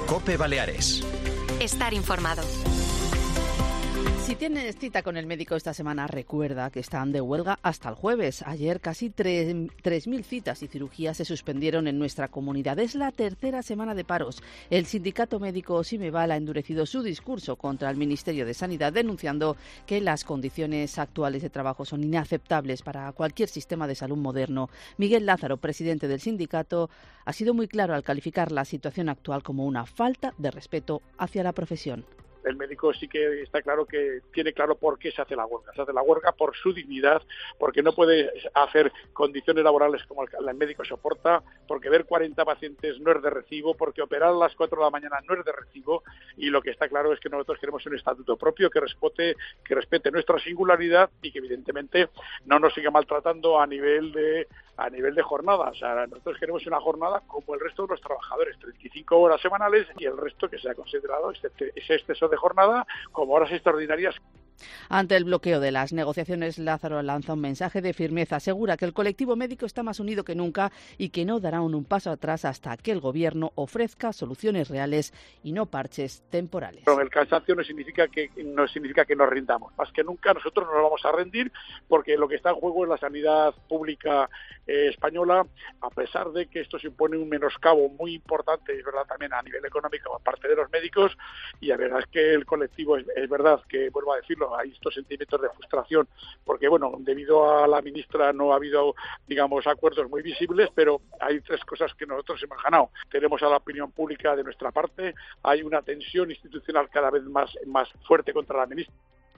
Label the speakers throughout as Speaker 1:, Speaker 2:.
Speaker 1: COPE Baleares.
Speaker 2: Estar informado.
Speaker 3: Si tienes cita con el médico esta semana, recuerda que están de huelga hasta el jueves. Ayer casi 3.000 citas y cirugías se suspendieron en nuestra comunidad. Es la tercera semana de paros. El sindicato médico Simeval ha endurecido su discurso contra el Ministerio de Sanidad, denunciando que las condiciones actuales de trabajo son inaceptables para cualquier sistema de salud moderno. Miguel Lázaro, presidente del sindicato, ha sido muy claro al calificar la situación actual como una falta de respeto hacia la profesión.
Speaker 4: El médico sí que está claro que tiene claro por qué se hace la huelga. Se hace la huelga por su dignidad, porque no puede hacer condiciones laborales como el médico soporta, porque ver 40 pacientes no es de recibo, porque operar a las 4 de la mañana no es de recibo, y lo que está claro es que nosotros queremos un estatuto propio que respete nuestra singularidad y que evidentemente no nos siga maltratando a nivel de jornada. O sea, nosotros queremos una jornada como el resto de los trabajadores, 35 horas semanales, y el resto que sea considerado ese exceso de jornada como horas extraordinarias.
Speaker 3: Ante el bloqueo de las negociaciones, Lázaro lanza un mensaje de firmeza. Asegura que el colectivo médico está más unido que nunca y que no dará un paso atrás hasta que el Gobierno ofrezca soluciones reales y no parches temporales.
Speaker 4: Pero el cansancio no significa que nos rindamos. Más que nunca nosotros nos vamos a rendir, porque lo que está en juego es la sanidad pública española, a pesar de que esto supone un menoscabo muy importante, es verdad, también a nivel económico por parte de los médicos, y la verdad es que el colectivo, es verdad que, vuelvo a decirlo, hay estos sentimientos de frustración, porque debido a la ministra no ha habido, acuerdos muy visibles, pero hay 3 cosas que nosotros hemos ganado. Tenemos a la opinión pública de nuestra parte, hay una tensión institucional cada vez más fuerte contra la ministra.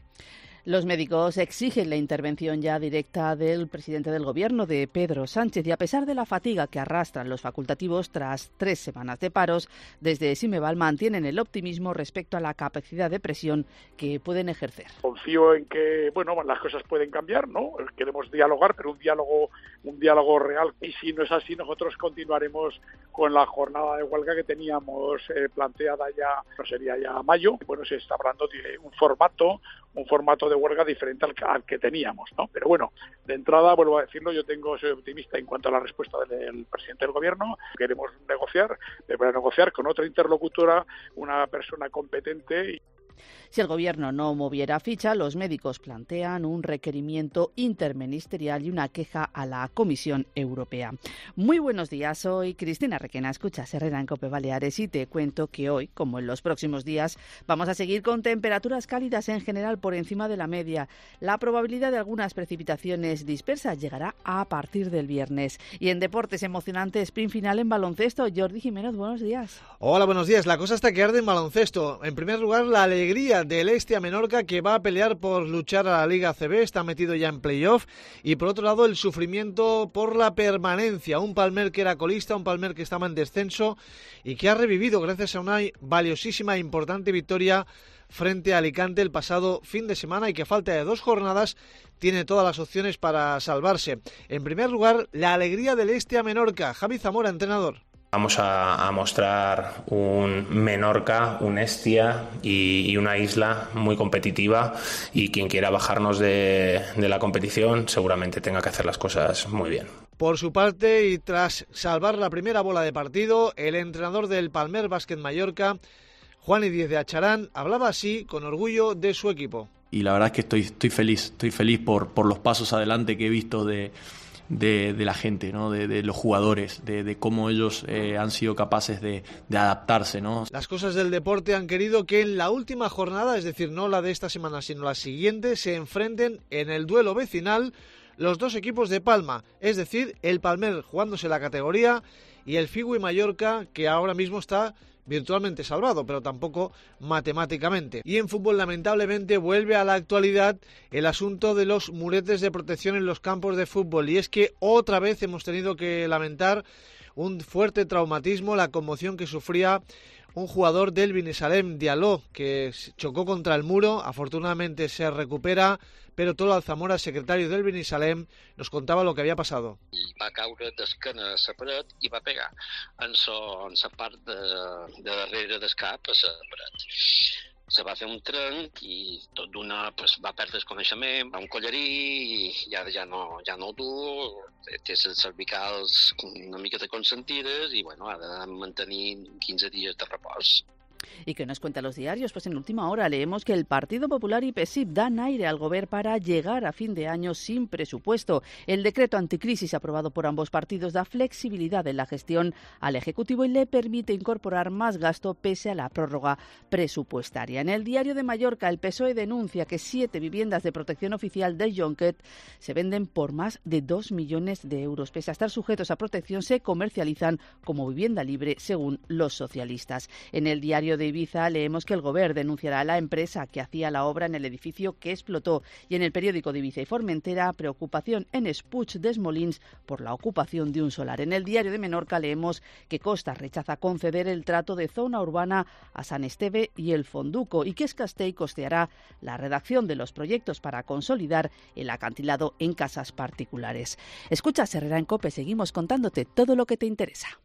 Speaker 3: Los médicos exigen la intervención ya directa del presidente del Gobierno, de Pedro Sánchez, y a pesar de la fatiga que arrastran los facultativos tras 3 semanas de paros, desde Simeval mantienen el optimismo respecto a la capacidad de presión que pueden ejercer.
Speaker 4: Confío en que, las cosas pueden cambiar, ¿no? Queremos dialogar, pero un diálogo real, y si no es así, nosotros continuaremos con la jornada de huelga que teníamos planteada ya, no sería ya mayo. Se está hablando de un formato de huelga diferente al que teníamos, ¿no? Pero de entrada, vuelvo a decirlo, soy optimista en cuanto a la respuesta del presidente del Gobierno. Queremos negociar con otra interlocutora, una persona competente.
Speaker 3: Si el Gobierno no moviera ficha, los médicos plantean un requerimiento interministerial y una queja a la Comisión Europea. Muy buenos días, soy Cristina Requena, escuchas Herrera en COPE Baleares y te cuento que hoy, como en los próximos días, vamos a seguir con temperaturas cálidas en general por encima de la media. La probabilidad de algunas precipitaciones dispersas llegará a partir del viernes. Y en deportes, emocionante sprint final en baloncesto. Jordi Jiménez, buenos días.
Speaker 5: Hola, buenos días. La cosa está que arde en baloncesto. En primer lugar, la alegría del Hestia Menorca, que va a pelear por luchar a la Liga ACB, está metido ya en playoff, y por otro lado el sufrimiento por la permanencia, un Palmer que era colista, un Palmer que estaba en descenso y que ha revivido gracias a una valiosísima e importante victoria frente a Alicante el pasado fin de semana, y que a falta de 2 jornadas tiene todas las opciones para salvarse. En primer lugar, la alegría del Hestia Menorca. Javi Zamora, entrenador.
Speaker 6: Vamos a mostrar un Menorca, un Hestia y una isla muy competitiva, y quien quiera bajarnos de la competición seguramente tenga que hacer las cosas muy bien.
Speaker 5: Por su parte, y tras salvar la primera bola de partido, el entrenador del Palmer Básquet Mallorca, Juani Díez de Acharán, hablaba así con orgullo de su equipo.
Speaker 7: Y la verdad es que estoy feliz por los pasos adelante que he visto de la gente, ¿no? de los jugadores, de cómo ellos han sido capaces de adaptarse, ¿no?
Speaker 5: Las cosas del deporte han querido que en la última jornada, es decir, no la de esta semana, sino la siguiente, se enfrenten en el duelo vecinal los 2 equipos de Palma, es decir, el Palmer jugándose la categoría y el Figui Mallorca, que ahora mismo está virtualmente salvado, pero tampoco matemáticamente. Y en fútbol, lamentablemente, vuelve a la actualidad el asunto de los muretes de protección en los campos de fútbol, y es que otra vez hemos tenido que lamentar un fuerte traumatismo, la conmoción que sufría un jugador del Binissalem, Diallo, que chocó contra el muro. Afortunadamente se recupera, pero Tolo Alzamora, secretario del Binissalem, nos contaba lo que había pasado.
Speaker 8: Va caure d'esquena a la paret i va pegar en la part de darrere del cap a la paret. se va fer un trenc i tot d'una va perdre el coneixement, va a un collarí i ara ja no ho du, té les cervicals una mica de consentides i bueno, ha de mantenir 15 dies de repòs.
Speaker 3: ¿Y qué nos cuentan los diarios? Pues en última hora leemos que el Partido Popular y PSIP dan aire al gobierno para llegar a fin de año sin presupuesto. El decreto anticrisis aprobado por ambos partidos da flexibilidad en la gestión al Ejecutivo y le permite incorporar más gasto pese a la prórroga presupuestaria. En el Diario de Mallorca, el PSOE denuncia que 7 viviendas de protección oficial de Jonquet se venden por más de 2 millones de euros. Pese a estar sujetos a protección, se comercializan como vivienda libre, según los socialistas. En el Diario de Ibiza leemos que el Gobierno denunciará a la empresa que hacía la obra en el edificio que explotó. Y en el periódico de Ibiza y Formentera, preocupación en Espuig des Molins por la ocupación de un solar. En el Diario de Menorca leemos que Costa rechaza conceder el trato de zona urbana a San Esteve y el Fonduco y que Escastell costeará la redacción de los proyectos para consolidar el acantilado en casas particulares. Escucha Herrera en COPE, seguimos contándote todo lo que te interesa.